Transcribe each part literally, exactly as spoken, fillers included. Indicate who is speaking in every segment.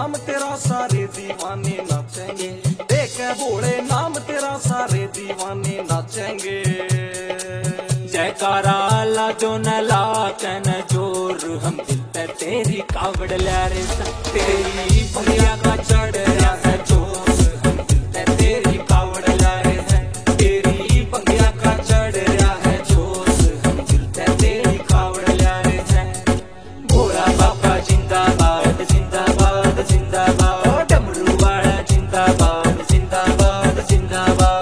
Speaker 1: नाम तेरा सारे दीवाने नाचेंगे, देखे भोले नाम तेरा सारे दीवाने नाचेंगे।
Speaker 2: जयकारा ला जो न ला कन जोर, हम दिल पे तेरी कावड़ ला रे तेरी भैया का चढ़ रहा है जोश, हम दिल पे तेरी कावड़ ला रे है तेरी भैया का चढ़ रहा है जोश, हम दिल पे तेरी कावड़ ला रे है। भोला बाबा जिंदाबाद जिंदाबाद जिंदाबाद, डमरू वाला जिंदाबाद जिंदाबाद जिंदाबाद।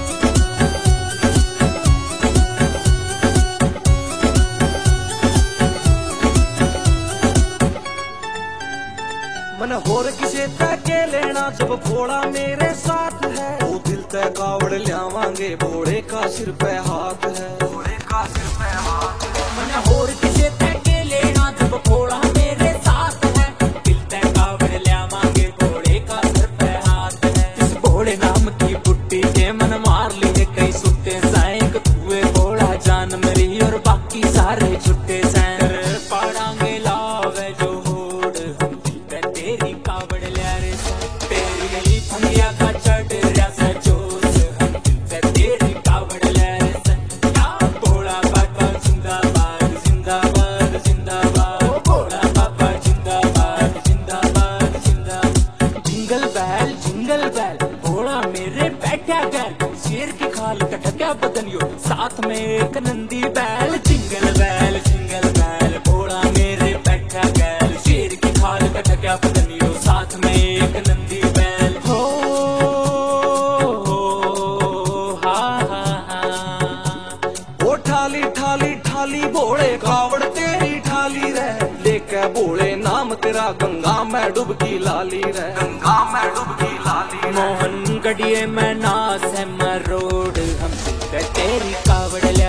Speaker 1: मन होर किसे तय के लेना जब भोला मेरे साथ है, वो दिल तय कावड़ लियावांगे भोले का सिर पे हाथ है, भोले का सिर पे हाथ है।
Speaker 2: मन होर किसे तय के लेना जब भोला मेरे साथ है, दिल तय कावड़ लियावांगे भोले का सिर पे हाथ है। इस भोले नाम की बुट्टी के मन मार लिए कई सुट्टे साइक, तुए भोला जान मेरी और बाकी सारे छुट्टे सैन पाड़ांगे लावे जो होड़, हम दिल पे तेरी कावड़ ला रे तेरी भैया का चढ़ रहा है जोश, हम दिल पे तेरी कावड़ ला रे भोला बाबा जिंदाबाद जिंदाबाद जिंदाबाद, भोला बाबा जिंदाबाद जिंदाबाद जिंदाबाद। जिंगल बैल जिंगल बैल भोला मेरे बैठा गैल, शेर की खाल कटका बदनियो साथ में एक नंदी बैल। जिंगल बैल जिंगल बैल भोला मेरे बैठा गैल, शेर की खाल कटका बदनियो साथ में एक नंदी बैल। हो हा हा हा
Speaker 1: ओ ठाली ठाली ठाली भोले कावड़ तेरी ठाली रे, लेके भोले नाम तेरा गंगा में डुबकी लाली रे, गंगा में डुबकी लाली रे।
Speaker 2: मोहन गढ़िए में नास है मरोड़, हम दिल पे तेरी कावड़ ले